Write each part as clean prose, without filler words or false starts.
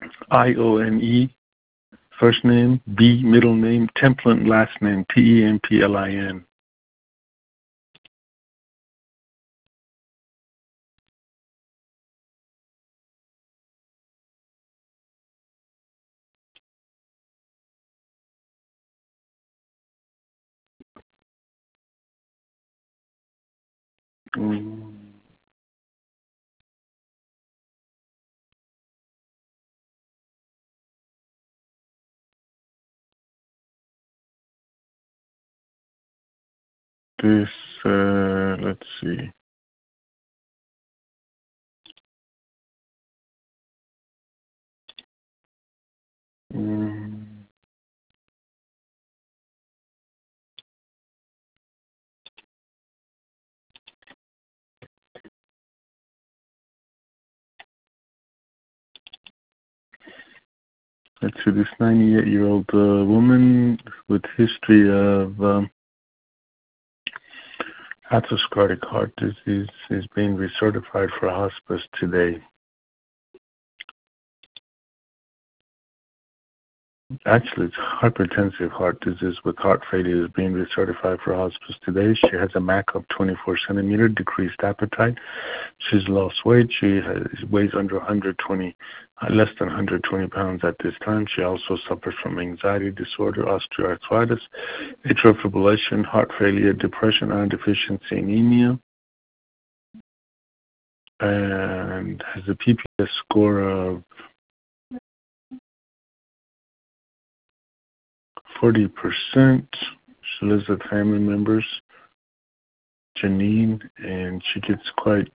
I-O-N-E, first name, B, middle name, Templin, last name, T-E-M-P-L-I-N. This, let's see. Let's see, this 98-year-old woman with history of atherosclerotic heart disease is being recertified for hospice today. Actually, it's hypertensive heart disease with heart failure is being recertified for hospice today. She has a MAC of 24 centimeter, decreased appetite. She's lost weight. She weighs under 120, less than 120 pounds at this time. She also suffers from anxiety disorder, osteoarthritis, atrial fibrillation, heart failure, depression, iron deficiency, anemia, and has a PPS score of 40%. She lives with family members, Janine, and she gets quite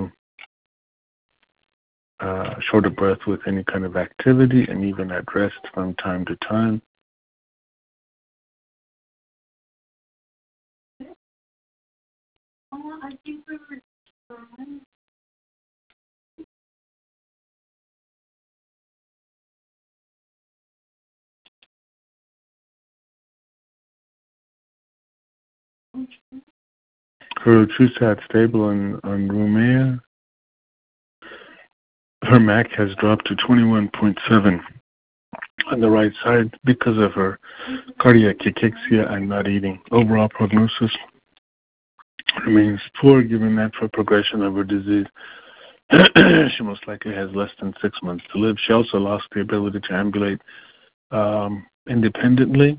short of breath with any kind of activity and even at rest from time to time. Her TrueSat stable on Rumea. Her MAC has dropped to 21.7 on the right side because of her cardiac cachexia and not eating. Overall prognosis remains poor given natural progression of her disease. She most likely has less than 6 months to live. She also lost the ability to ambulate independently.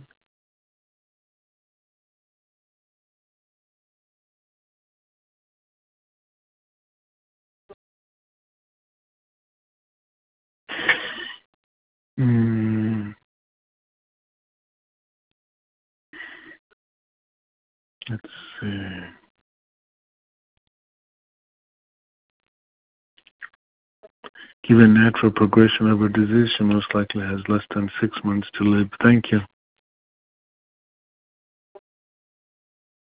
Let's see. Given natural progression of her disease, she most likely has less than 6 months to live. Thank you.